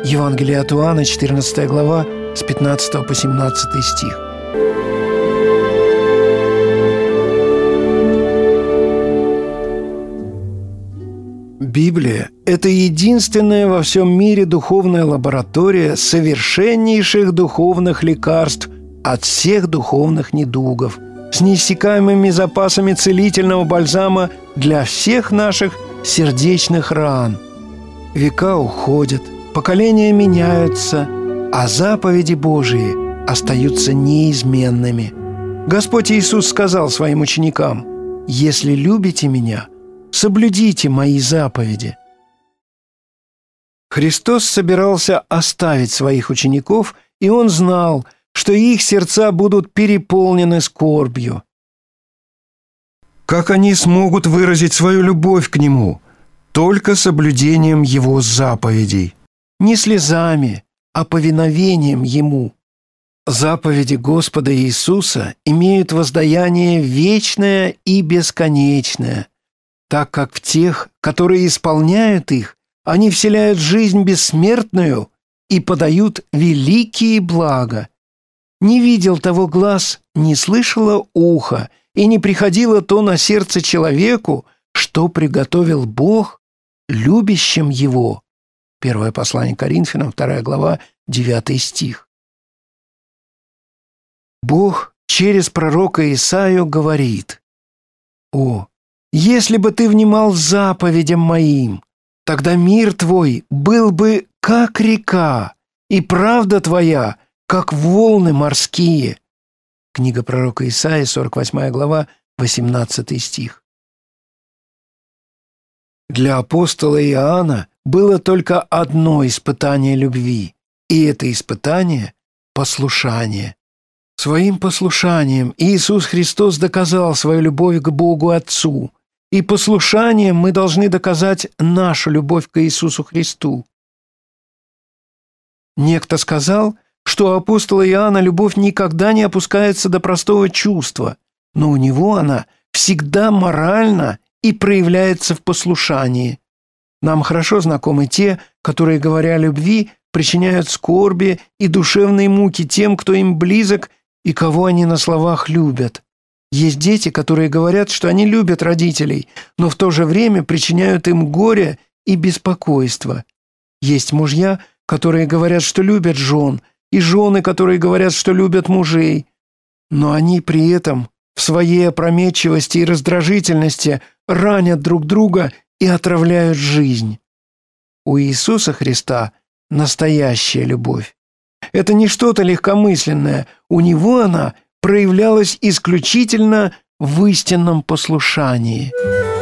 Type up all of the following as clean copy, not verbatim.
Евангелие от Иоанна, 14 глава, с 15 по 17 стих. Библия – это единственная во всем мире духовная лаборатория совершеннейших духовных лекарств от всех духовных недугов, с неиссякаемыми запасами целительного бальзама для всех наших сердечных ран. Века уходят, поколения меняются, а заповеди Божии остаются неизменными. Господь Иисус сказал своим ученикам: «Если любите Меня, соблюдите Мои заповеди». Христос собирался оставить своих учеников, и Он знал, что их сердца будут переполнены скорбью. Как они смогут выразить свою любовь к Нему? Только соблюдением Его заповедей. Не слезами, а повиновением Ему. Заповеди Господа Иисуса имеют воздаяние вечное и бесконечное, так как в тех, которые исполняют их, они вселяют жизнь бессмертную и подают великие блага. Не видел того глаз, не слышало ухо, и не приходило то на сердце человеку, что приготовил Бог любящим Его. Первое послание Коринфянам, 2 глава, 9 стих. Бог через пророка Исаию говорит: «О, если бы ты внимал заповедям Моим, тогда мир твой был бы как река, и правда твоя как волны морские». Книга пророка Исаии, 48 глава, 18 стих. Для апостола Иоанна было только одно испытание любви, и это испытание – послушание. Своим послушанием Иисус Христос доказал свою любовь к Богу Отцу, и послушанием мы должны доказать нашу любовь к Иисусу Христу. Некто сказал, что у апостола Иоанна любовь никогда не опускается до простого чувства, но у него она всегда моральна и проявляется в послушании. Нам хорошо знакомы те, которые, говоря о любви, причиняют скорби и душевные муки тем, кто им близок и кого они на словах любят. Есть дети, которые говорят, что они любят родителей, но в то же время причиняют им горе и беспокойство. Есть мужья, которые говорят, что любят жен, и жены, которые говорят, что любят мужей. Но они при этом в своей опрометчивости и раздражительности ранят друг друга и отравляют жизнь. У Иисуса Христа настоящая любовь. Это не что-то легкомысленное, у Него она проявлялась исключительно в истинном послушании.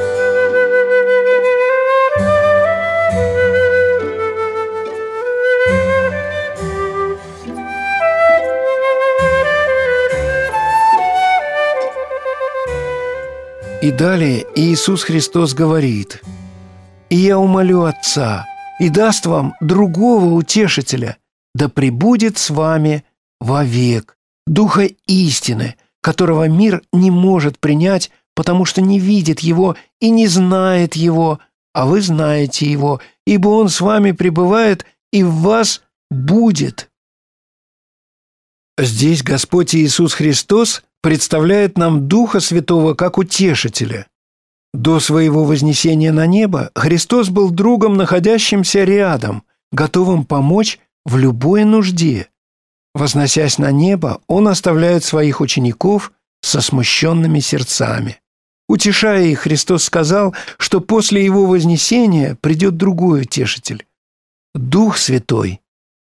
И далее Иисус Христос говорит: «И я умолю Отца, и даст вам другого утешителя, да пребудет с вами вовек, Духа истины, которого мир не может принять, потому что не видит Его и не знает Его, а вы знаете Его, ибо Он с вами пребывает и в вас будет». Здесь Господь Иисус Христос представляет нам Духа Святого как утешителя. До своего вознесения на небо Христос был другом, находящимся рядом, готовым помочь в любой нужде. Возносясь на небо, Он оставляет своих учеников со смущенными сердцами. Утешая их, Христос сказал, что после Его вознесения придет другой утешитель – Дух Святой.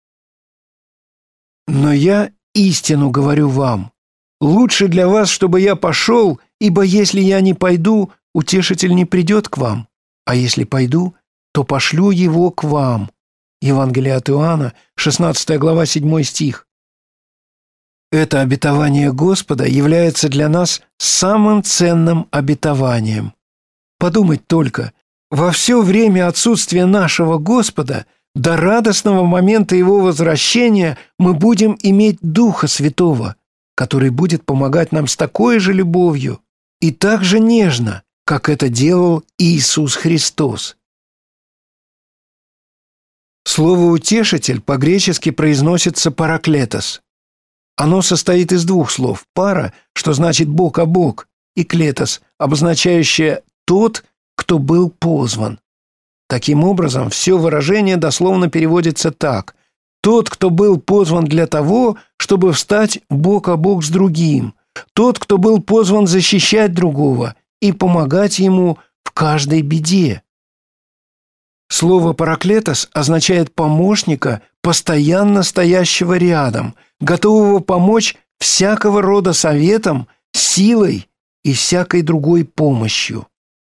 «Но я истину говорю вам. Лучше для вас, чтобы я пошел, ибо если я не пойду, утешитель не придет к вам, а если пойду, то пошлю его к вам». Евангелие от Иоанна, 16 глава, 7 стих. Это обетование Господа является для нас самым ценным обетованием. Подумать только, во все время отсутствия нашего Господа, до радостного момента Его возвращения, мы будем иметь Духа Святого, который будет помогать нам с такой же любовью и так же нежно, как это делал Иисус Христос. Слово «утешитель» по-гречески произносится «параклетос». Оно состоит из двух слов: «пара», что значит «бок о бок», и «клетос», обозначающее «тот, кто был позван». Таким образом, все выражение дословно переводится так: «Тот, кто был позван для того, чтобы встать бок о бок с другим, тот, кто был позван защищать другого и помогать ему в каждой беде». Слово «параклетос» означает помощника, постоянно стоящего рядом, готового помочь всякого рода советом, силой и всякой другой помощью.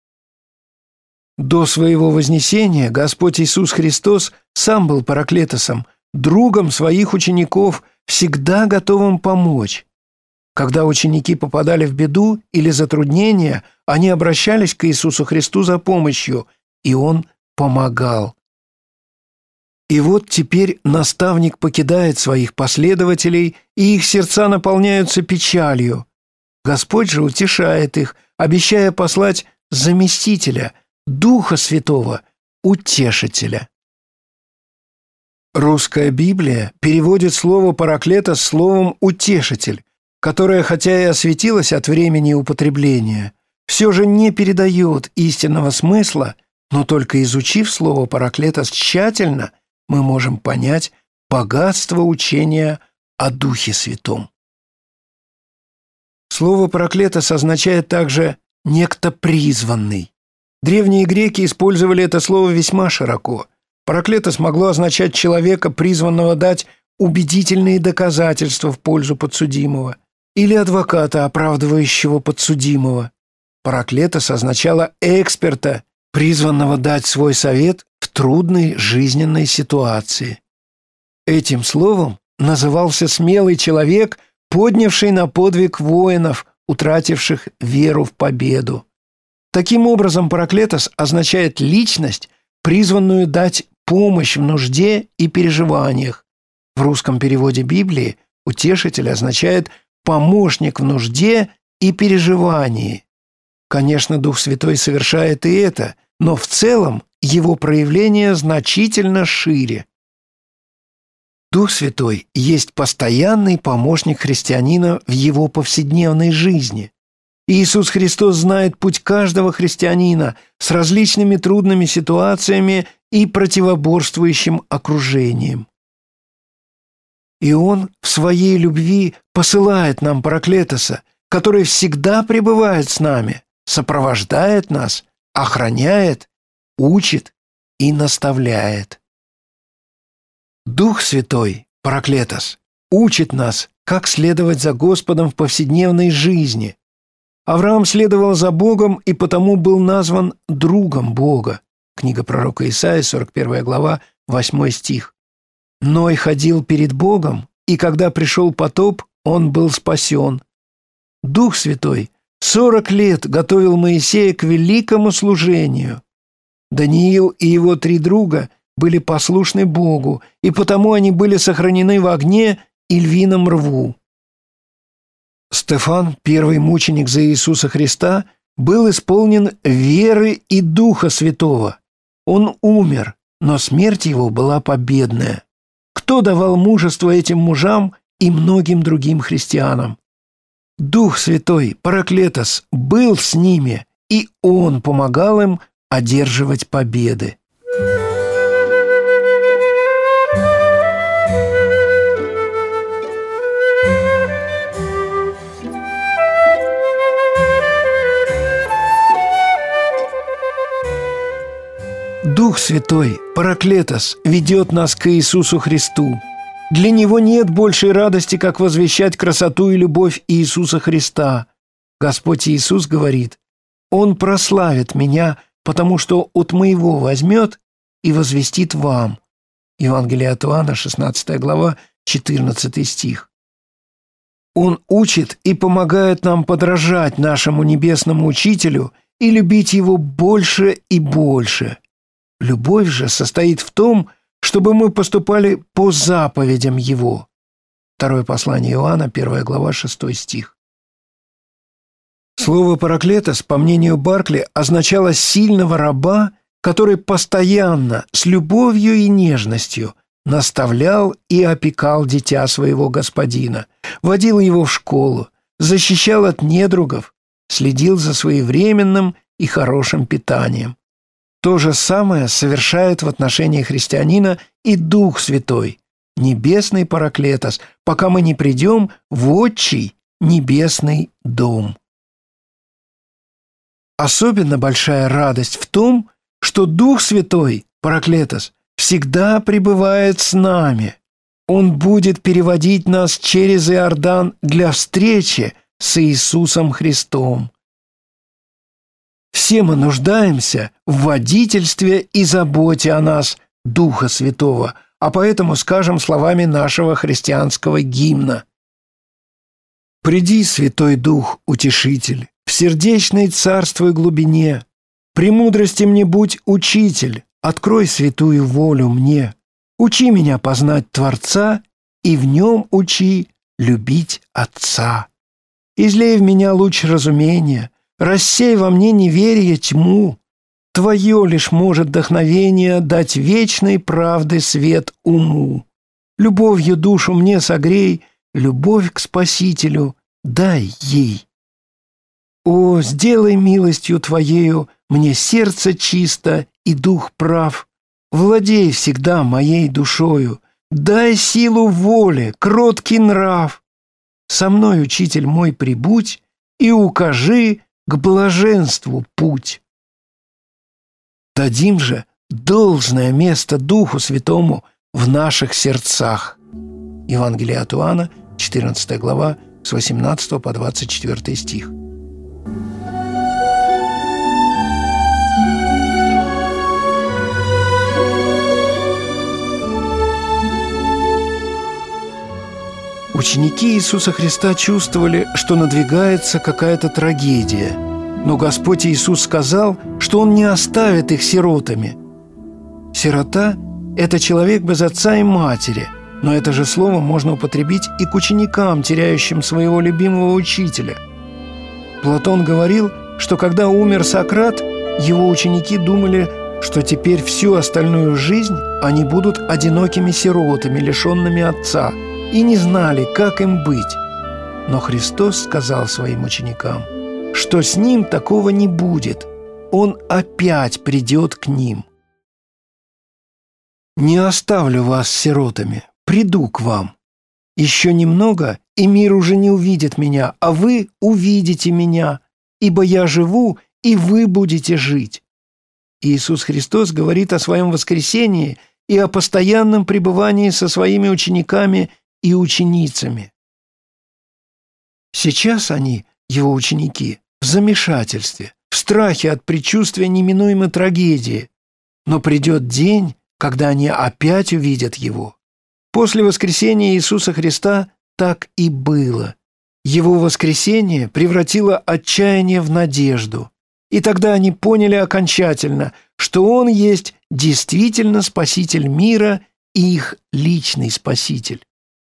До своего вознесения Господь Иисус Христос сам был параклетосом, другом своих учеников, всегда готовым помочь. Когда ученики попадали в беду или затруднения, они обращались к Иисусу Христу за помощью, и Он помогал. И вот теперь наставник покидает своих последователей, и их сердца наполняются печалью. Господь же утешает их, обещая послать заместителя, Духа Святого, Утешителя. Русская Библия переводит слово «параклетос» словом «утешитель», которое, хотя и осветилось от времени употребления, все же не передает истинного смысла, но только изучив слово «параклетос» тщательно, мы можем понять богатство учения о Духе Святом. Слово «параклетос» означает также «некто призванный». Древние греки использовали это слово весьма широко. Параклетос могло означать человека, призванного дать убедительные доказательства в пользу подсудимого, или адвоката, оправдывающего подсудимого. Параклетос означало эксперта, призванного дать свой совет в трудной жизненной ситуации. Этим словом назывался смелый человек, поднявший на подвиг воинов, утративших веру в победу. Таким образом, параклетос означает личность, призванную дать помощь в нужде и переживаниях. В русском переводе Библии утешитель означает помощник в нужде и переживании. Конечно, Дух Святой совершает и это, но в целом его проявление значительно шире. Дух Святой есть постоянный помощник христианина в его повседневной жизни. Иисус Христос знает путь каждого христианина с различными трудными ситуациями и противоборствующим окружением. И Он в своей любви посылает нам Параклетоса, который всегда пребывает с нами, сопровождает нас, охраняет, учит и наставляет. Дух Святой, Параклетос, учит нас, как следовать за Господом в повседневной жизни. Авраам следовал за Богом и потому был назван другом Бога. Книга пророка Исаии, 41 глава, 8 стих. Ной ходил перед Богом, и когда пришел потоп, он был спасен. Дух Святой 40 лет готовил Моисея к великому служению. Даниил и его 3 друга были послушны Богу, и потому они были сохранены в огне и львином рву. Стефан, первый мученик за Иисуса Христа, был исполнен веры и Духа Святого. Он умер, но смерть его была победная. Кто давал мужество этим мужам и многим другим христианам? Дух Святой, Параклетос, был с ними, и Он помогал им одерживать победы. Дух Святой, Параклетос, ведет нас к Иисусу Христу. Для Него нет большей радости, как возвещать красоту и любовь Иисуса Христа. Господь Иисус говорит: «Он прославит Меня, потому что от Моего возьмет и возвестит вам». Евангелие от Иоанна, 16 глава, 14 стих. Он учит и помогает нам подражать нашему небесному Учителю и любить Его больше и больше. Любовь же состоит в том, чтобы мы поступали по заповедям Его. Второе послание Иоанна, 1 глава, 6 стих. Слово «параклетос», по мнению Баркли, означало сильного раба который постоянно, с любовью и нежностью наставлял и опекал дитя своего господина, водил его в школу, защищал от недругов, следил за своевременным и хорошим питанием. То же самое совершает в отношении христианина и Дух Святой, небесный Параклетос, пока мы не придем в отчий небесный дом. Особенно большая радость в том, что Дух Святой, Параклетос, всегда пребывает с нами. Он будет переводить нас через Иордан для встречи с Иисусом Христом. Все мы нуждаемся в водительстве и заботе о нас Духа Святого, а поэтому скажем словами нашего христианского гимна: «Приди, Святой Дух, Утешитель, в сердечной царствуй глубине, премудрости мне будь учитель, открой святую волю мне, учи меня познать Творца и в нем учи любить Отца. Излей в меня луч разумения, рассей во мне неверие тьму. Твое лишь может вдохновение дать вечной правды свет уму. Любовью душу мне согрей, любовь к Спасителю дай ей. О, сделай милостью Твоею мне сердце чисто и дух прав. Владей всегда моей душою, дай силу воли, кроткий нрав. Со мной, учитель мой, прибудь и укажи к блаженству путь». Дадим же должное место Духу Святому в наших сердцах. Евангелие от Иоанна, 14 глава, с 18 по 24 стих. Ученики Иисуса Христа чувствовали, что надвигается какая-то трагедия, но Господь Иисус сказал, что Он не оставит их сиротами. Сирота – это человек без отца и матери, но это же слово можно употребить и к ученикам, теряющим своего любимого учителя. Платон говорил, что когда умер Сократ, его ученики думали, что теперь всю остальную жизнь они будут одинокими сиротами, лишенными отца, и не знали, как им быть. Но Христос сказал своим ученикам, что с ним такого не будет. Он опять придет к ним. «Не оставлю вас сиротами, приду к вам. Еще немного, и мир уже не увидит меня, а вы увидите меня, ибо я живу, и вы будете жить». Иисус Христос говорит о своем воскресении и о постоянном пребывании со своими учениками и ученицами. Сейчас они, его ученики, в замешательстве, в страхе от предчувствия неминуемой трагедии, но придет день, когда они опять увидят его. После воскресения Иисуса Христа так и было. Его воскресение превратило отчаяние в надежду, и тогда они поняли окончательно, что Он есть действительно Спаситель мира и их личный Спаситель.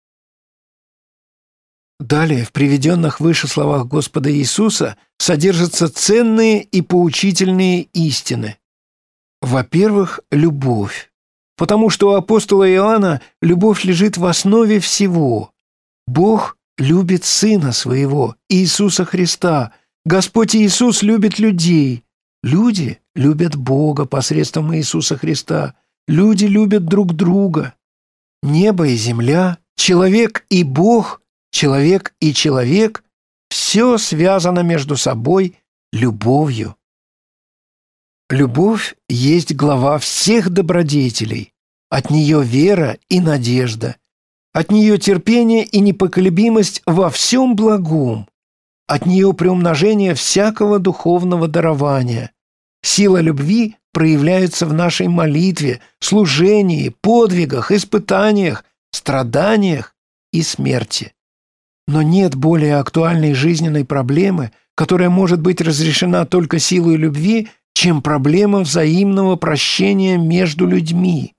Далее, в приведенных выше словах Господа Иисуса содержатся ценные и поучительные истины. Во-первых, любовь. Потому что у апостола Иоанна любовь лежит в основе всего. Бог любит Сына Своего, Иисуса Христа. Господь Иисус любит людей. Люди любят Бога посредством Иисуса Христа. Люди любят друг друга. Небо и земля, человек и Бог, человек и человек – все связано между собой любовью. Любовь есть глава всех добродетелей. От нее вера и надежда. От нее терпение и непоколебимость во всем благом. От нее приумножение всякого духовного дарования. Сила любви проявляется в нашей молитве, служении, подвигах, испытаниях, страданиях и смерти. Но нет более актуальной жизненной проблемы, которая может быть разрешена только силой любви, чем проблема взаимного прощения между людьми.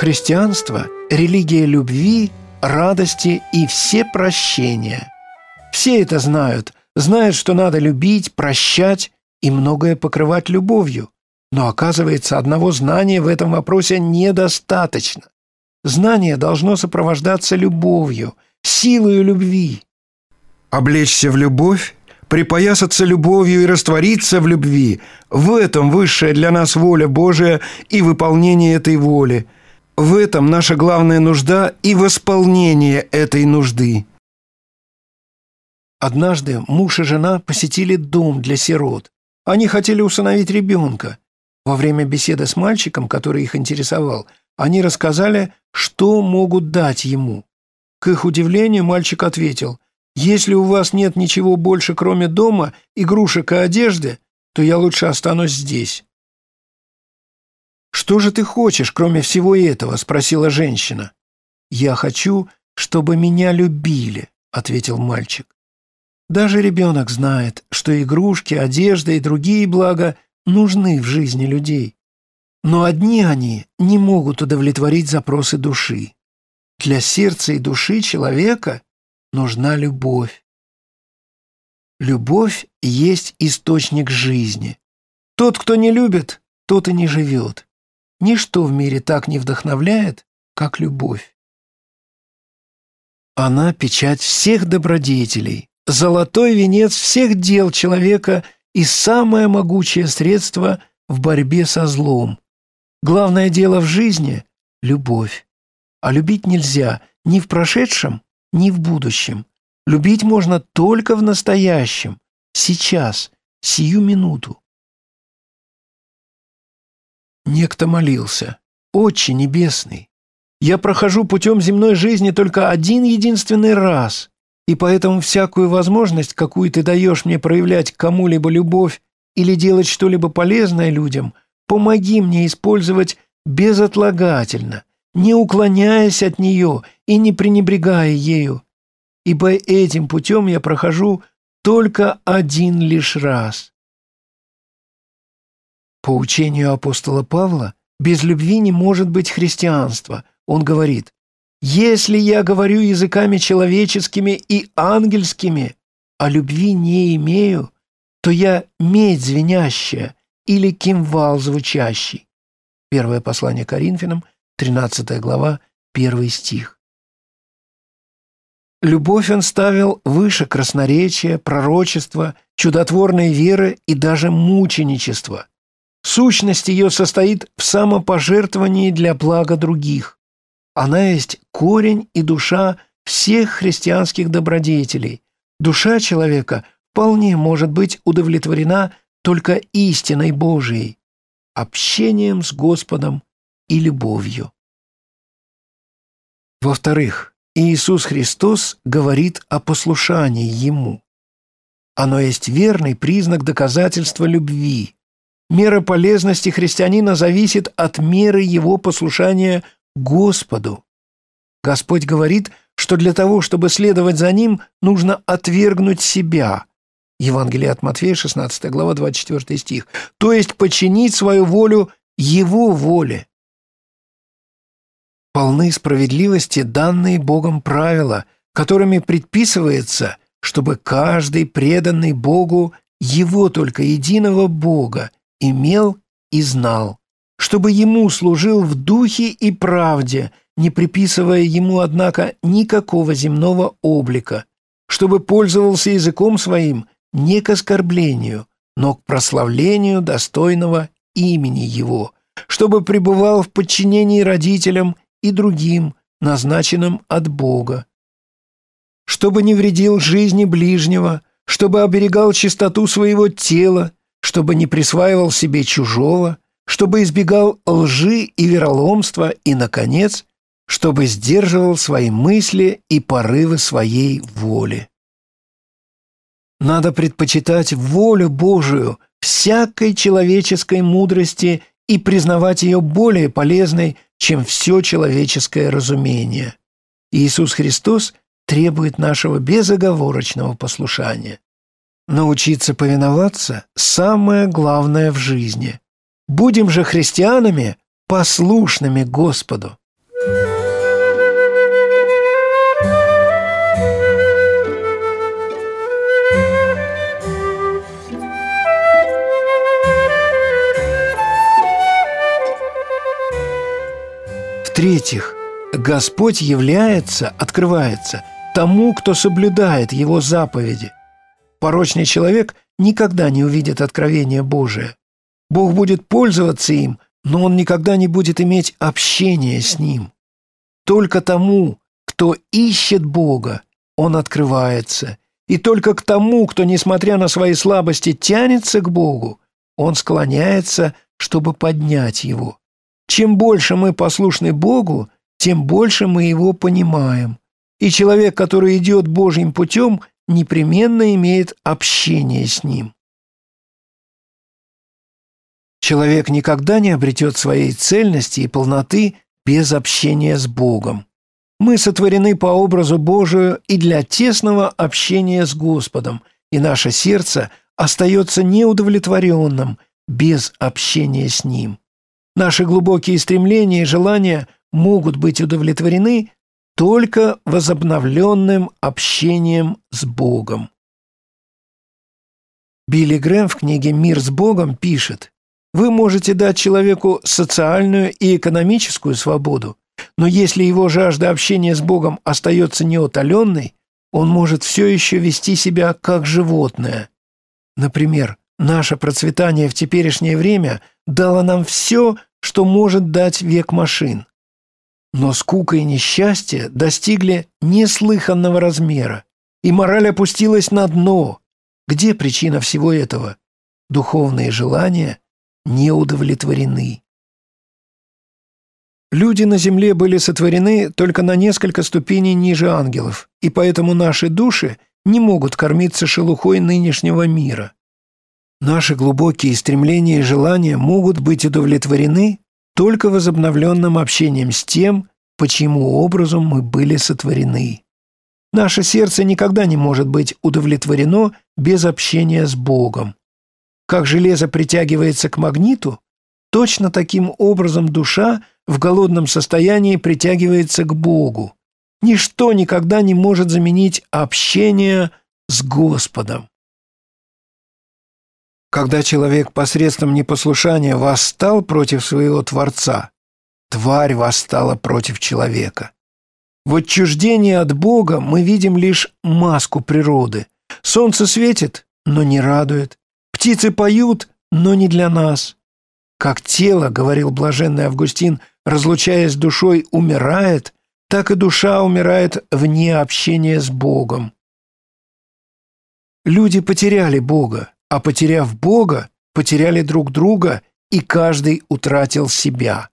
Христианство – религия любви, радости и всепрощения. Все это знают, что надо любить, прощать и многое покрывать любовью. Но оказывается, одного знания в этом вопросе недостаточно. Знание должно сопровождаться любовью, силою любви. Облечься в любовь, припоясаться любовью и раствориться в любви – в этом высшая для нас воля Божия и выполнение этой воли. В этом наша главная нужда и восполнение этой нужды. Однажды муж и жена посетили дом для сирот. Они хотели усыновить ребенка. Во время беседы с мальчиком, который их интересовал, они рассказали, что могут дать ему. К их удивлению, мальчик ответил: «Если у вас нет ничего больше, кроме дома, игрушек и одежды, то я лучше останусь здесь». «Что же ты хочешь, кроме всего этого?» – спросила женщина. «Я хочу, чтобы меня любили», – ответил мальчик. Даже ребенок знает, что игрушки, одежда и другие блага нужны в жизни людей. Но одни они не могут удовлетворить запросы души. Для сердца и души человека нужна любовь. Любовь есть источник жизни. Тот, кто не любит, тот и не живет. Ничто в мире так не вдохновляет, как любовь. Она – печать всех добродетелей, золотой венец всех дел человека и самое могучее средство в борьбе со злом. Главное дело в жизни – любовь. А любить нельзя ни в прошедшем, ни в будущем. Любить можно только в настоящем, сейчас, сию минуту. Некто молился: «Отче Небесный, я прохожу путем земной жизни только один единственный раз, и поэтому всякую возможность, какую ты даешь мне проявлять к кому-либо любовь или делать что-либо полезное людям, помоги мне использовать безотлагательно, не уклоняясь от нее и не пренебрегая ею, ибо этим путем я прохожу только один лишь раз». По учению апостола Павла, без любви не может быть христианства. Он говорит: «Если я говорю языками человеческими и ангельскими, а любви не имею, то я медь звенящая или кимвал звучащий». Первое послание Коринфянам, 13 глава, 1 стих. Любовь он ставил выше красноречия, пророчества, чудотворной веры и даже мученичества. Сущность ее состоит в самопожертвовании для блага других. Она есть корень и душа всех христианских добродетелей. Душа человека вполне может быть удовлетворена только истиной Божией, общением с Господом и любовью. Во-вторых, Иисус Христос говорит о послушании Ему. Оно есть верный признак доказательства любви. Мера полезности христианина зависит от меры его послушания Господу. Господь говорит, что для того, чтобы следовать за Ним, нужно отвергнуть себя. Евангелие от Матфея, 16 глава, 24 стих. То есть подчинить свою волю Его воле. Полны справедливости данные Богом правила, которыми предписывается, чтобы каждый преданный Богу Его только единого Бога имел и знал, чтобы Ему служил в духе и правде, не приписывая Ему, однако, никакого земного облика, чтобы пользовался языком своим не к оскорблению, но к прославлению достойного имени Его, чтобы пребывал в подчинении родителям и другим, назначенным от Бога, чтобы не вредил жизни ближнего, чтобы оберегал чистоту своего тела, чтобы не присваивал себе чужого, чтобы избегал лжи и вероломства и, наконец, чтобы сдерживал свои мысли и порывы своей воли. Надо предпочитать волю Божию всякой человеческой мудрости и признавать ее более полезной, чем все человеческое разумение. Иисус Христос требует нашего безоговорочного послушания. Научиться повиноваться – самое главное в жизни. Будем же христианами, послушными Господу. Господь открывается тому, кто соблюдает Его заповеди. Порочный человек никогда не увидит откровения Божие. Бог будет пользоваться им, но он никогда не будет иметь общения с ним. Только тому, кто ищет Бога, он открывается. И только к тому, кто, несмотря на свои слабости, тянется к Богу, он склоняется, чтобы поднять его. Чем больше мы послушны Богу, тем больше мы Его понимаем. И человек, который идет Божьим путем, непременно имеет общение с Ним. Человек никогда не обретет своей цельности и полноты без общения с Богом. Мы сотворены по образу Божию и для тесного общения с Господом, и наше сердце остается неудовлетворенным без общения с Ним. Наши глубокие стремления и желания могут быть удовлетворены только возобновленным общением с Богом. Билли Грэм в книге «Мир с Богом» пишет: «Вы можете дать человеку социальную и экономическую свободу, но если его жажда общения с Богом остается неутоленной, он может все еще вести себя как животное. Например, наше процветание в теперешнее время дало нам все, что может дать век машин. Но скука и несчастье достигли неслыханного размера, и мораль опустилась на дно. Где причина всего этого? Духовные желания не удовлетворены». Люди на земле были сотворены только на несколько ступеней ниже ангелов, и поэтому наши души не могут кормиться шелухой нынешнего мира. Наши глубокие стремления и желания могут быть удовлетворены только возобновленным общением с тем, по чьему образу мы были сотворены. Наше сердце никогда не может быть удовлетворено без общения с Богом. Как железо притягивается к магниту, точно таким образом душа в голодном состоянии притягивается к Богу. Ничто никогда не может заменить общение с Господом. Когда человек посредством непослушания восстал против своего Творца, тварь восстала против человека. В отчуждении от Бога мы видим лишь маску природы. Солнце светит, но не радует. Птицы поют, но не для нас. Как тело, говорил блаженный Августин, разлучаясь с душой, умирает, так и душа умирает вне общения с Богом. Люди потеряли Бога, а потеряв Бога, потеряли друг друга, и каждый утратил себя.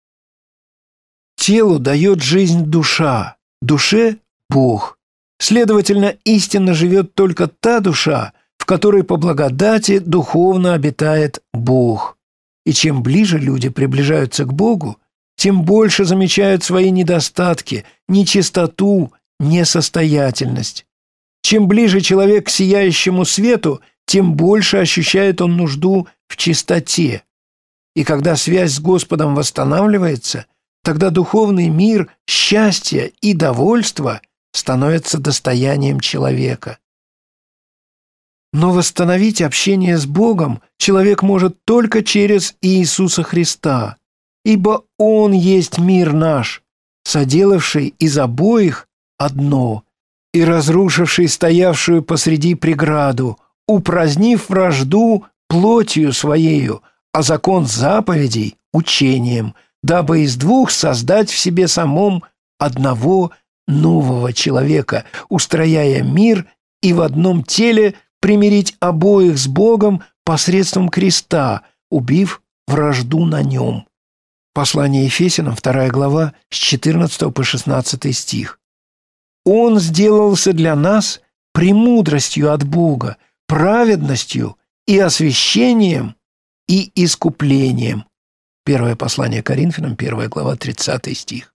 Телу дает жизнь душа, душе – Бог. Следовательно, истинно живет только та душа, в которой по благодати духовно обитает Бог. И чем ближе люди приближаются к Богу, тем больше замечают свои недостатки, нечистоту, несостоятельность. Чем ближе человек к сияющему свету, тем больше ощущает он нужду в чистоте. И когда связь с Господом восстанавливается, тогда духовный мир, счастье и довольство становятся достоянием человека. Но восстановить общение с Богом человек может только через Иисуса Христа, ибо Он есть мир наш, соделавший из обоих одно и разрушивший стоявшую посреди преграду, упразднив вражду плотью Своею, а закон заповедей – учением, дабы из двух создать в себе самом одного нового человека, устрояя мир и в одном теле примирить обоих с Богом посредством креста, убив вражду на нем. Послание Ефесянам, 2 глава, с 14 по 16 стих. Он сделался для нас премудростью от Бога, праведностью и освящением и искуплением. Первое послание Коринфянам, 1 глава, 30 стих.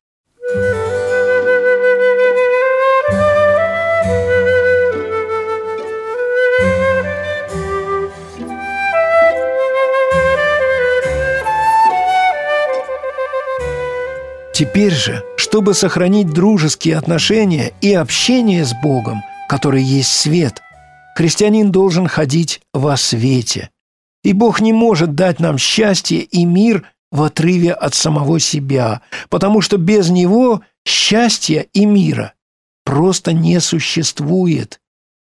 Теперь же, чтобы сохранить дружеские отношения и общение с Богом, который есть свет, христианин должен ходить во свете. И Бог не может дать нам счастье и мир в отрыве от самого себя, потому что без Него счастья и мира просто не существует.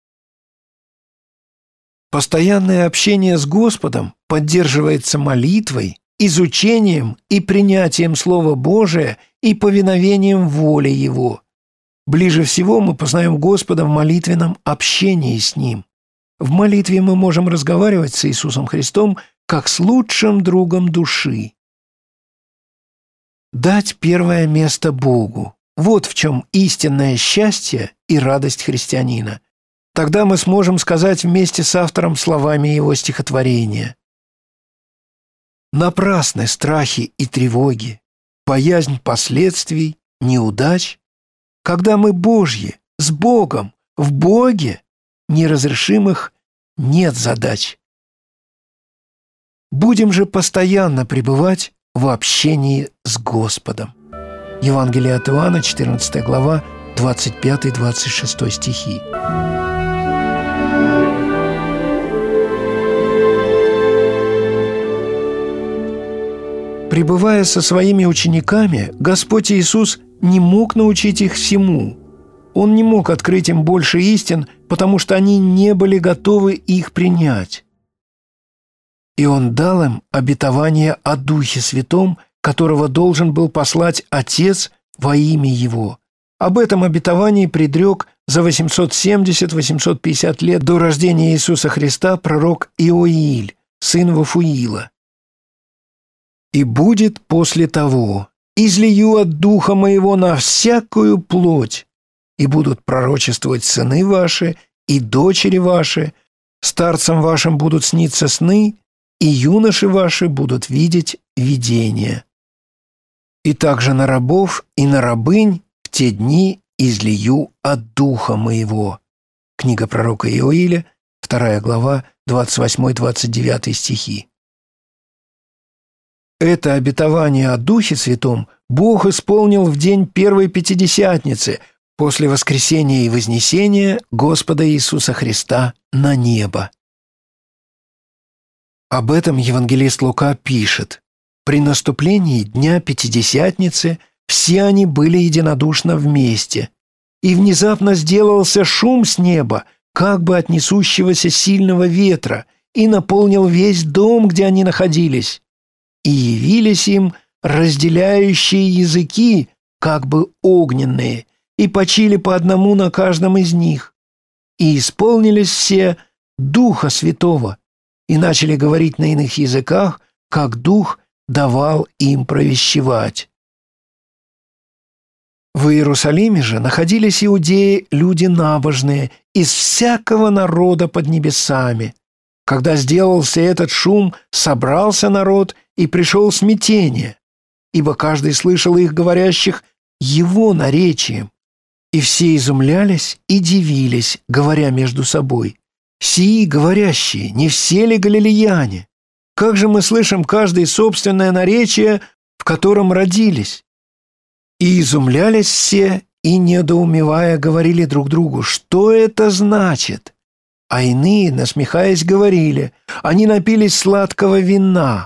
Постоянное общение с Господом поддерживается молитвой, изучением и принятием Слова Божия и повиновением воле Его. Ближе всего мы познаем Господа в молитвенном общении с Ним. В молитве мы можем разговаривать с Иисусом Христом как с лучшим другом души. Дать первое место Богу – вот в чем истинное счастье и радость христианина. Тогда мы сможем сказать вместе с автором словами его стихотворения: «Напрасны страхи и тревоги, боязнь последствий, неудач, когда мы Божьи, с Богом, в Боге, неразрешимых нет задач. Будем же постоянно пребывать в общении с Господом». Евангелие от Иоанна, 14 глава, 25-26 стихи. Пребывая со своими учениками, Господь Иисус не мог научить их всему. Он не мог открыть им больше истин, потому что они не были готовы их принять. И Он дал им обетование о Духе Святом, которого должен был послать Отец во имя Его. Об этом обетовании предрек за 870-850 лет до рождения Иисуса Христа пророк Иоиль, сын Вафуила. «И будет после того, излию от Духа Моего на всякую плоть, и будут пророчествовать сыны ваши и дочери ваши, старцам вашим будут сниться сны, и юноши ваши будут видеть видения. И также на рабов и на рабынь в те дни излию от Духа Моего». Книга пророка Иоиля, 2 глава, 28-29 стихи. Это обетование о Духе Святом Бог исполнил в день Первой Пятидесятницы, после воскресения и вознесения Господа Иисуса Христа на небо. Об этом евангелист Лука пишет: «При наступлении Дня Пятидесятницы все они были единодушно вместе, и внезапно сделался шум с неба, как бы от несущегося сильного ветра, и наполнил весь дом, где они находились. И явились им разделяющие языки, как бы огненные, и почили по одному на каждом из них. И исполнились все Духа Святого, и начали говорить на иных языках, как Дух давал им провещевать». В Иерусалиме же находились иудеи, люди набожные, из всякого народа под небесами. Когда сделался этот шум, собрался народ, и пришел смятение, ибо каждый слышал их говорящих его наречием. И все изумлялись и дивились, говоря между собой: «Сии говорящие, не все ли галилеяне? Как же мы слышим каждый собственное наречие, в котором родились?» И изумлялись все, и, недоумевая, говорили друг другу: «Что это значит?» А иные, насмехаясь, говорили: «Они напились сладкого вина».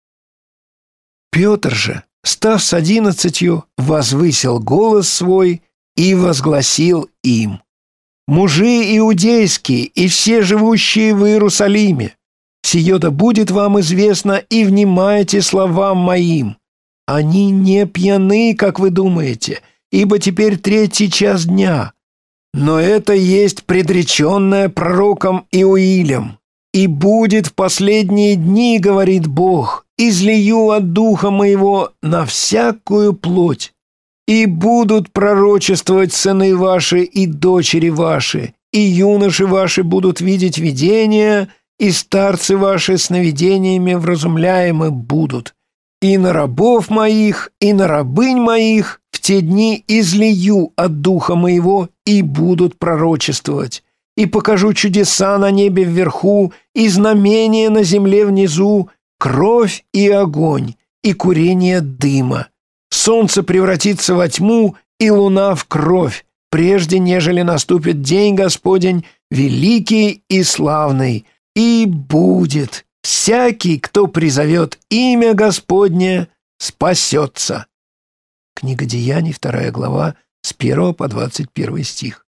Петр же, став с 11, возвысил голос свой и возгласил им: «Мужи иудейские и все живущие в Иерусалиме, сие да будет вам известно, и внимайте словам моим. Они не пьяны, как вы думаете, ибо теперь 3 час дня. Но это есть предреченное пророком Иоилем. И будет в последние дни, говорит Бог, излию от Духа Моего на всякую плоть. И будут пророчествовать сыны ваши и дочери ваши, и юноши ваши будут видеть видения, и старцы ваши сновидениями вразумляемы будут. И на рабов моих, и на рабынь моих в те дни излию от Духа Моего, и будут пророчествовать. И покажу чудеса на небе вверху, и знамения на земле внизу, кровь и огонь, и курение дыма. Солнце превратится во тьму, и луна в кровь, прежде нежели наступит день Господень, великий и славный. И будет всякий, кто призовет имя Господне, спасется». Книга Деяний, 2 глава, с 1 по 21 стих.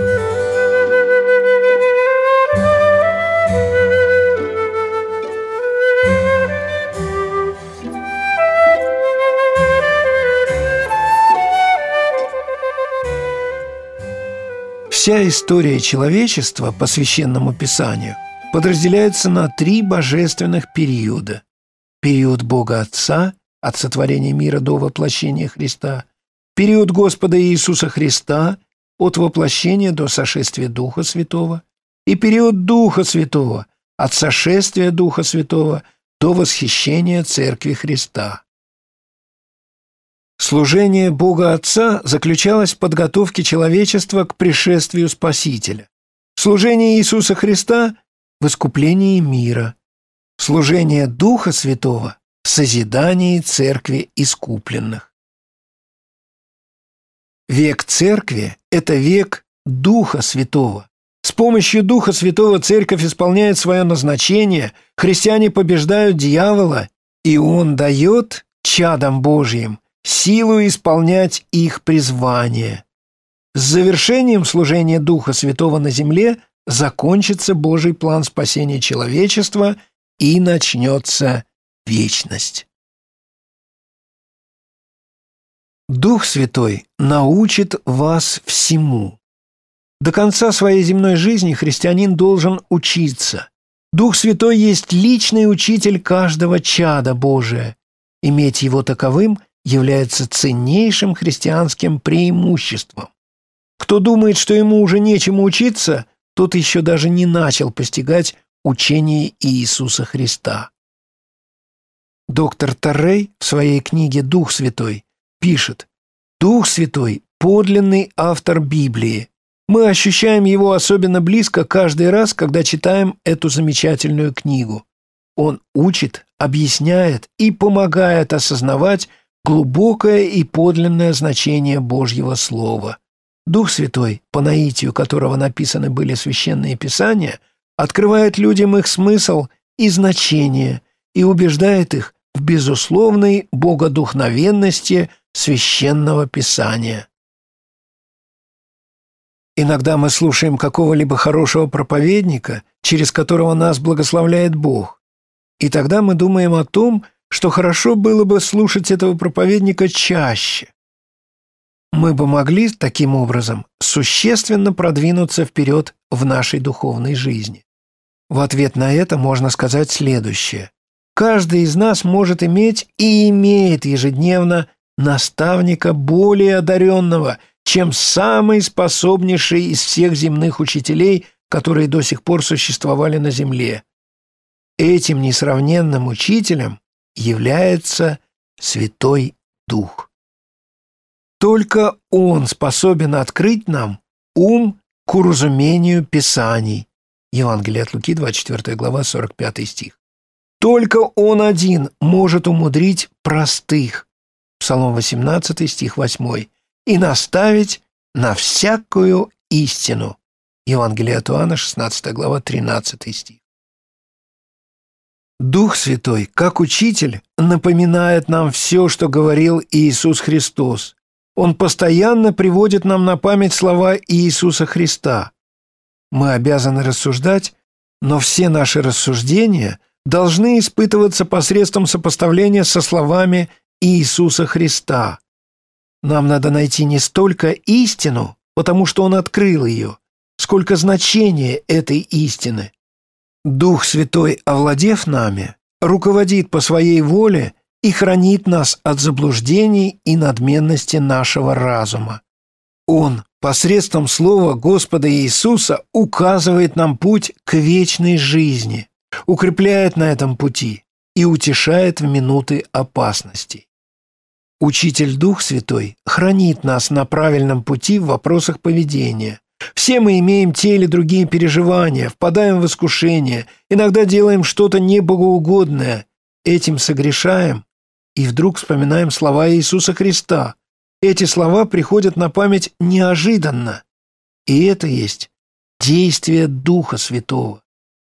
Вся история человечества по Священному Писанию подразделяется на 3 божественных периода. Период Бога Отца, от сотворения мира до воплощения Христа, период Господа Иисуса Христа, от воплощения до сошествия Духа Святого, и период Духа Святого, от сошествия Духа Святого до восхищения Церкви Христа. Служение Бога Отца заключалось в подготовке человечества к пришествию Спасителя. Служение Иисуса Христа – в искуплении мира. Служение Духа Святого – в созидании Церкви искупленных. Век Церкви – это век Духа Святого. С помощью Духа Святого Церковь исполняет свое назначение, христиане побеждают дьявола, и Он дает чадам Божьим силу исполнять их призвание. С завершением служения Духа Святого на земле закончится Божий план спасения человечества и начнется вечность. Дух Святой научит вас всему. До конца своей земной жизни христианин должен учиться. Дух Святой есть личный учитель каждого чада Божия. Иметь его таковым является ценнейшим христианским преимуществом. Кто думает, что ему уже нечему учиться, тот еще даже не начал постигать учение Иисуса Христа. Доктор Торрей в своей книге «Дух Святой» пишет: «Дух Святой – подлинный автор Библии. Мы ощущаем его особенно близко каждый раз, когда читаем эту замечательную книгу. Он учит, объясняет и помогает осознавать глубокое и подлинное значение Божьего Слова. Дух Святой, по наитию которого написаны были священные писания, открывает людям их смысл и значение и убеждает их в безусловной богодухновенности священного писания». Иногда мы слушаем какого-либо хорошего проповедника, через которого нас благословляет Бог, и тогда мы думаем о том, что хорошо было бы слушать этого проповедника чаще. Мы бы могли таким образом существенно продвинуться вперед в нашей духовной жизни. В ответ на это можно сказать следующее. Каждый из нас может иметь и имеет ежедневно наставника более одаренного, чем самый способнейший из всех земных учителей, которые до сих пор существовали на земле. Этим несравненным учителем является Святой Дух. Только Он способен открыть нам ум к уразумению Писаний. Евангелие от Луки, 24 глава, 45 стих. Только Он один может умудрить простых. Псалом 18, стих 8. И наставить на всякую истину. Евангелие от Иоанна, 16 глава, 13 стих. Дух Святой, как учитель, напоминает нам все, что говорил Иисус Христос. Он постоянно приводит нам на память слова Иисуса Христа. Мы обязаны рассуждать, но все наши рассуждения должны испытываться посредством сопоставления со словами Иисуса Христа. Нам надо найти не столько истину, потому что Он открыл ее, сколько значение этой истины. Дух Святой, овладев нами, руководит по своей воле и хранит нас от заблуждений и надменности нашего разума. Он посредством слова Господа Иисуса указывает нам путь к вечной жизни, укрепляет на этом пути и утешает в минуты опасностей. Учитель Дух Святой хранит нас на правильном пути в вопросах поведения. Все мы имеем те или другие переживания, впадаем в искушение, иногда делаем что-то небогоугодное, этим согрешаем, и вдруг вспоминаем слова Иисуса Христа. Эти слова приходят на память неожиданно, и это есть действие Духа Святого.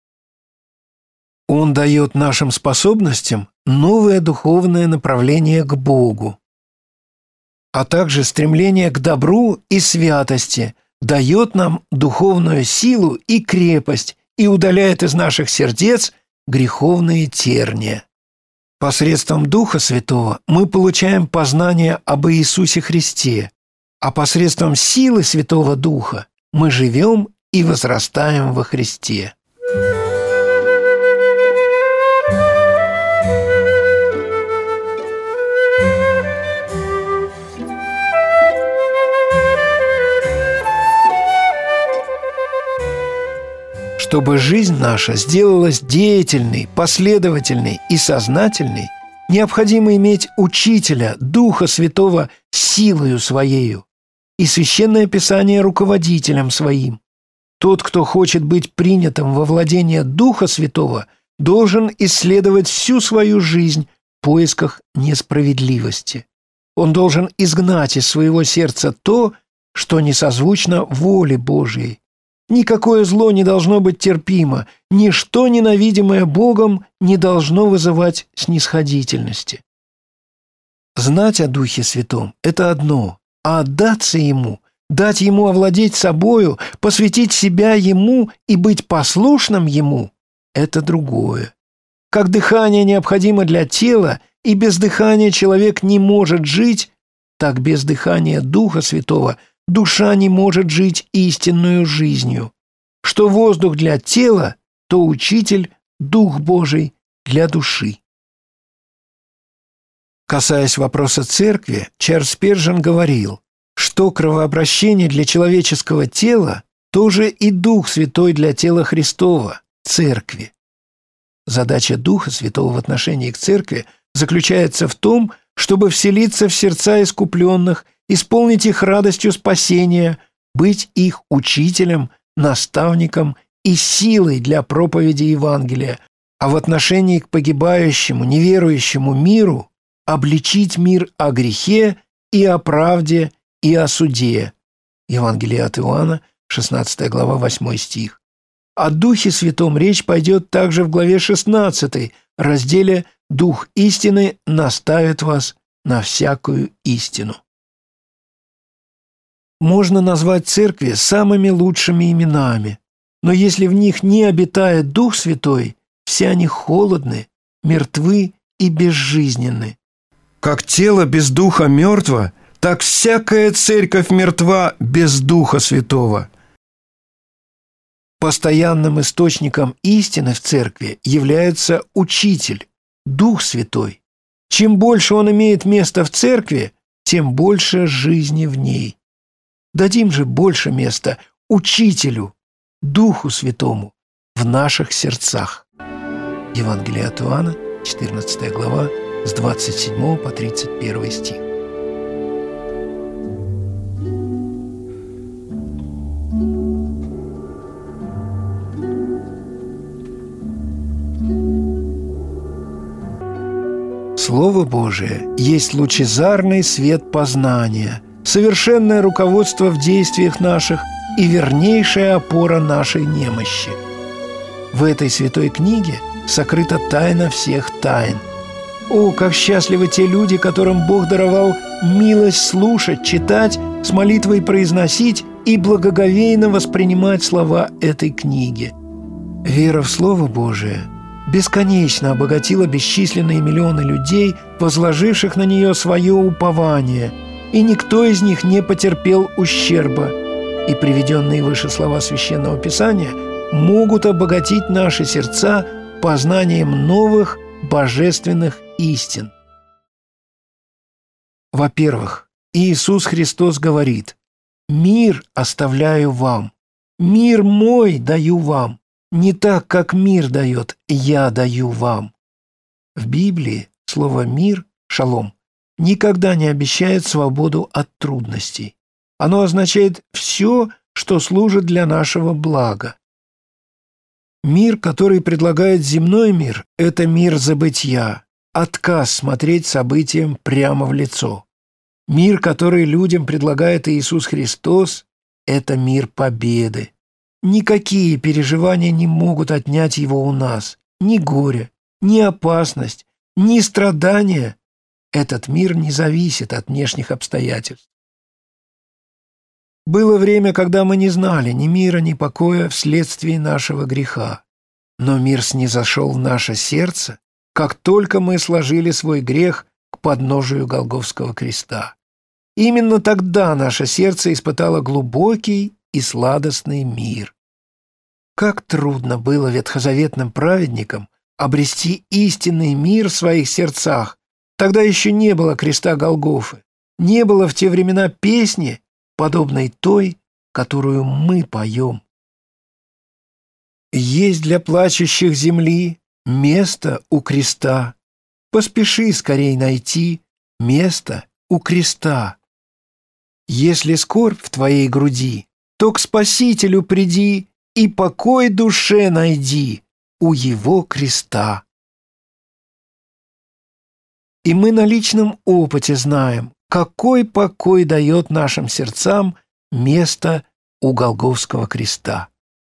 Он дает нашим способностям новое духовное направление к Богу. а также стремление к добру и святости дает нам духовную силу и крепость и удаляет из наших сердец греховные терния. Посредством Духа Святого мы получаем познание об Иисусе Христе, а посредством силы Святого Духа мы живем и возрастаем во Христе. Чтобы жизнь наша сделалась деятельной, последовательной и сознательной, необходимо иметь Учителя, Духа Святого, силою Своею, и Священное Писание руководителем своим. Тот, кто хочет быть принятым во владение Духа Святого, должен исследовать всю свою жизнь в поисках несправедливости. Он должен изгнать из своего сердца то, что не созвучно воле Божией. Никакое зло не должно быть терпимо, ничто, ненавидимое Богом, не должно вызывать снисходительности. Знать о Духе Святом – это одно, а отдаться Ему, дать Ему овладеть собою, посвятить себя Ему и быть послушным Ему – это другое. Как дыхание необходимо для тела, и без дыхания человек не может жить, так без дыхания Духа Святого – душа не может жить истинную жизнью. Что воздух для тела, то Учитель, Дух Божий для души. Касаясь вопроса церкви, Чарльз Спержен говорил, что кровообращение для человеческого тела тоже и Дух Святой для тела Христова, церкви. Задача Духа Святого в отношении к церкви заключается в том, чтобы вселиться в сердца искупленных, исполнить их радостью спасения, быть их учителем, наставником и силой для проповеди Евангелия, а в отношении к погибающему, неверующему миру обличить мир о грехе и о правде и о суде. Евангелие от Иоанна, 16 глава, 8 стих. О Духе Святом речь пойдет также в главе 16, разделе «Дух истины наставит вас на всякую истину». Можно назвать церкви самыми лучшими именами, но если в них не обитает Дух Святой, все они холодны, мертвы и безжизненны. Как тело без Духа мертво, так всякая церковь мертва без Духа Святого. Постоянным источником истины в церкви является Учитель, Дух Святой. Чем больше он имеет места в церкви, тем больше жизни в ней. Дадим же больше места Учителю, Духу Святому в наших сердцах. Евангелие от Иоанна, 14 глава, с 27 по 31 стих. Слово Божие есть лучезарный свет познания, совершенное руководство в действиях наших и вернейшая опора нашей немощи. В этой святой книге сокрыта тайна всех тайн. О, как счастливы те люди, которым Бог даровал милость слушать, читать, с молитвой произносить и благоговейно воспринимать слова этой книги. Вера в Слово Божие бесконечно обогатила бесчисленные миллионы людей, возложивших на нее свое упование, и никто из них не потерпел ущерба. И приведенные выше слова Священного Писания могут обогатить наши сердца познанием новых божественных истин. Во-первых, Иисус Христос говорит: «Мир оставляю вам, мир мой даю вам, не так, как мир дает, я даю вам». В Библии слово «мир», «шалом», никогда не обещает свободу от трудностей. Оно означает все, что служит для нашего блага. Мир, который предлагает земной мир, – это мир забытья, отказ смотреть событиям прямо в лицо. Мир, который людям предлагает Иисус Христос, – это мир победы. Никакие переживания не могут отнять его у нас. Ни горе, ни опасность, ни страдания этот мир не зависит от внешних обстоятельств. Было время, когда мы не знали ни мира, ни покоя вследствие нашего греха. Но мир снизошел в наше сердце, как только мы сложили свой грех к подножию Голгофского креста. Именно тогда наше сердце испытало глубокий и сладостный мир. Как трудно было ветхозаветным праведникам обрести истинный мир в своих сердцах. Тогда еще не было креста Голгофы, не было в те времена песни, подобной той, которую мы поем. Есть для плачущих земли место у креста. Поспеши скорей найти место у креста. Если скорбь в твоей груди, то к Спасителю приди и покой душе найди у Его креста. И мы на личном опыте знаем, какой покой дает нашим сердцам место у Голгофского креста.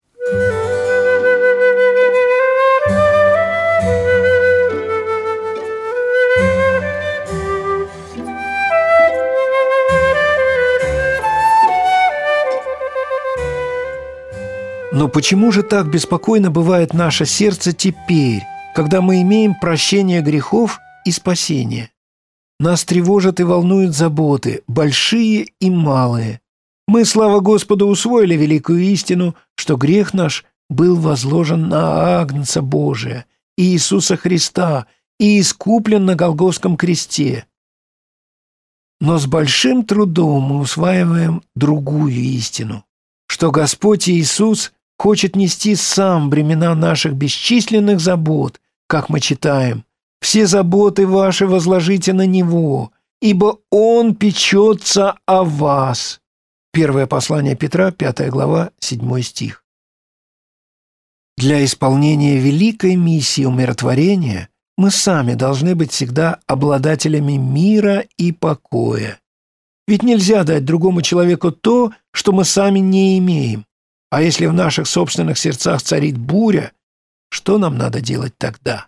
Но почему же так беспокойно бывает наше сердце теперь, когда мы имеем прощение грехов и спасение? Нас тревожат и волнуют заботы, большие и малые. Мы, слава Господу, усвоили великую истину, что грех наш был возложен на Агнца Божия, Иисуса Христа, и искуплен на Голгофском кресте. Но с большим трудом мы усваиваем другую истину, что Господь Иисус хочет нести сам бремена наших бесчисленных забот, как мы читаем. «Все заботы ваши возложите на Него, ибо Он печется о вас». Первое послание Петра, 5 глава, 7 стих. Для исполнения великой миссии умиротворения мы сами должны быть всегда обладателями мира и покоя. Ведь нельзя дать другому человеку то, что мы сами не имеем. А если в наших собственных сердцах царит буря, что нам надо делать тогда?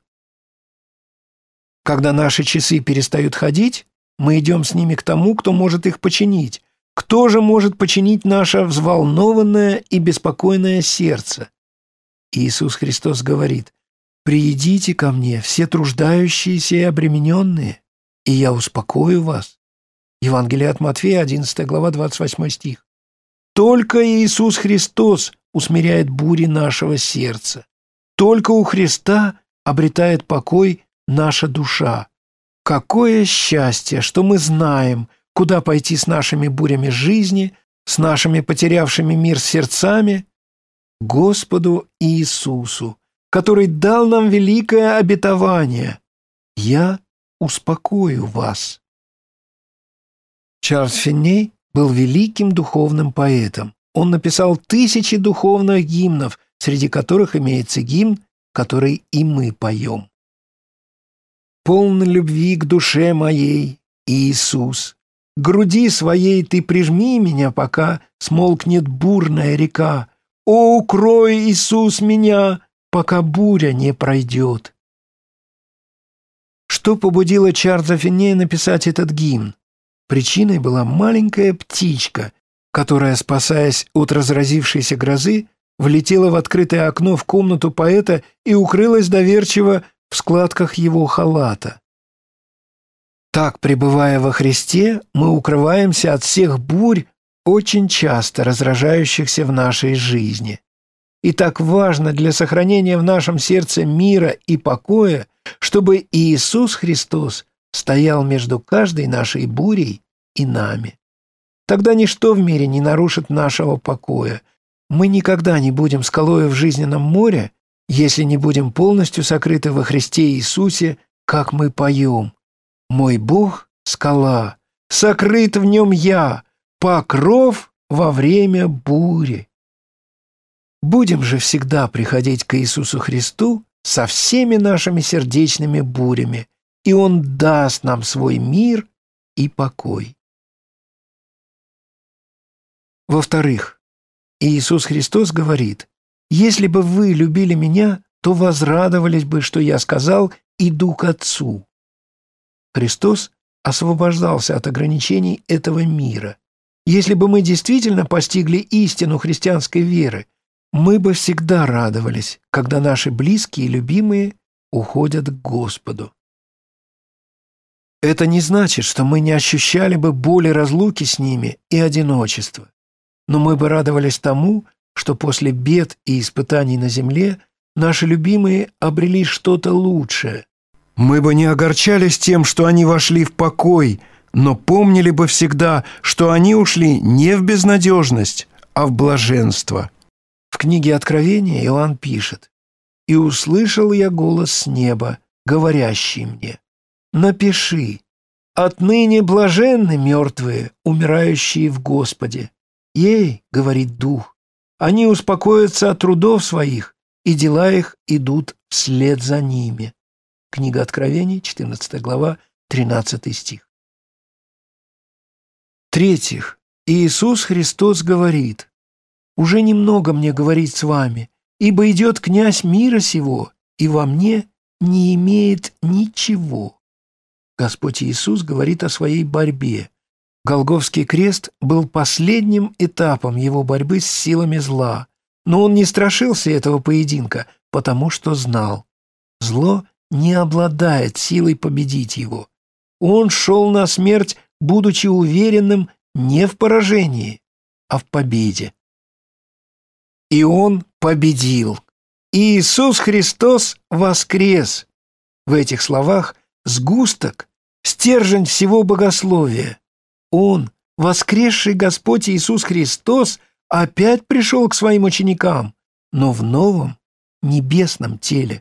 Когда наши часы перестают ходить, мы идем с ними к тому, кто может их починить. Кто же может починить наше взволнованное и беспокойное сердце? Иисус Христос говорит: «Приидите ко мне, все труждающиеся и обремененные, и я успокою вас». Евангелие от Матфея, 11 глава, 28 стих. Только Иисус Христос усмиряет бури нашего сердца. Только у Христа обретает покой наша душа. Какое счастье, что мы знаем, куда пойти с нашими бурями жизни, с нашими потерявшими мир сердцами, Господу Иисусу, который дал нам великое обетование: «Я успокою вас». Чарльз Финней был великим духовным поэтом. Он написал тысячи духовных гимнов, среди которых имеется гимн, который и мы поем. «Полн любви к душе моей, Иисус, к груди своей ты прижми меня, пока смолкнет бурная река. О, укрой, Иисус, меня, пока буря не пройдет». Что побудило Чарльза Финнея написать этот гимн? Причиной была маленькая птичка, которая, спасаясь от разразившейся грозы, влетела в открытое окно в комнату поэта и укрылась доверчиво в складках его халата. Так, пребывая во Христе, мы укрываемся от всех бурь, очень часто разражающихся в нашей жизни. И так важно для сохранения в нашем сердце мира и покоя, чтобы Иисус Христос стоял между каждой нашей бурей и нами. Тогда ничто в мире не нарушит нашего покоя. Мы никогда не будем скалою в жизненном море, если не будем полностью сокрыты во Христе Иисусе, как мы поем: «Мой Бог — скала, сокрыт в нем я, покров во время бури». Будем же всегда приходить к Иисусу Христу со всеми нашими сердечными бурями, и Он даст нам свой мир и покой. Во-вторых, Иисус Христос говорит: «Если бы вы любили Меня, то возрадовались бы, что Я сказал: иду к Отцу». Христос освобождался от ограничений этого мира. Если бы мы действительно постигли истину христианской веры, мы бы всегда радовались, когда наши близкие и любимые уходят к Господу. Это не значит, что мы не ощущали бы боли разлуки с ними и одиночества, но мы бы радовались тому, что после бед и испытаний на земле наши любимые обрели что-то лучшее. Мы бы не огорчались тем, что они вошли в покой, но помнили бы всегда, что они ушли не в безнадежность, а в блаженство. В книге Откровения Иоанн пишет: «И услышал я голос с неба, говорящий мне: напиши, отныне блаженны мертвые, умирающие в Господе. Ей, — говорит Дух, — они успокоятся от трудов своих, и дела их идут вслед за ними». Книга Откровений, 14 глава, 13 стих. В-третьих, Иисус Христос говорит: «Уже немного мне говорить с вами, ибо идет князь мира сего, и во мне не имеет ничего». Господь Иисус говорит о своей борьбе. Голгофский крест был последним этапом его борьбы с силами зла, но он не страшился этого поединка, потому что знал: зло не обладает силой победить его. Он шел на смерть, будучи уверенным не в поражении, а в победе. И он победил. Иисус Христос воскрес. В этих словах сгусток, стержень всего богословия. Он, воскресший Господь Иисус Христос, опять пришел к своим ученикам, но в новом небесном теле.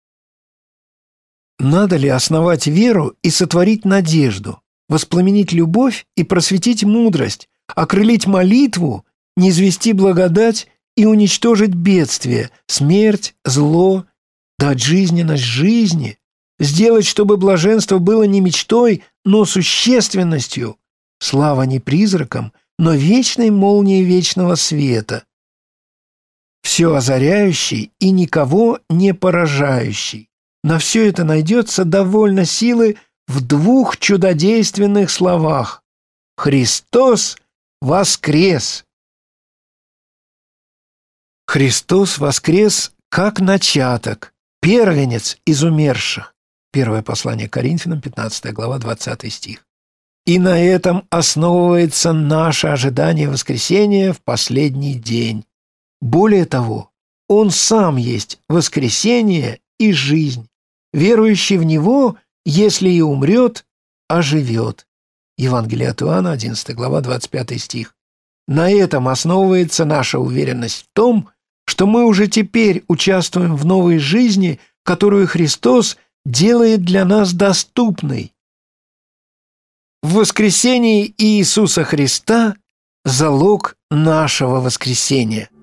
Надо ли основать веру и сотворить надежду, воспламенить любовь и просветить мудрость, окрылить молитву, низвести благодать и уничтожить бедствие, смерть, зло, дать жизненность жизни, сделать, чтобы блаженство было не мечтой, но существенностью, слава не призраком, но вечной молнией вечного света, все озаряющий и никого не поражающий. На все это найдется довольно силы в двух чудодейственных словах: «Христос воскрес!» Христос воскрес как начаток, первенец из умерших. Первое послание к Коринфянам, 15 глава, 20 стих. И на этом основывается наше ожидание воскресения в последний день. Более того, Он сам есть воскресение и жизнь. Верующий в Него, если и умрет, оживет. Евангелие от Иоанна, 11 глава, 25 стих. На этом основывается наша уверенность в том, что мы уже теперь участвуем в новой жизни, которую Христос делает для нас доступной. В воскресении Иисуса Христа залог нашего воскресения.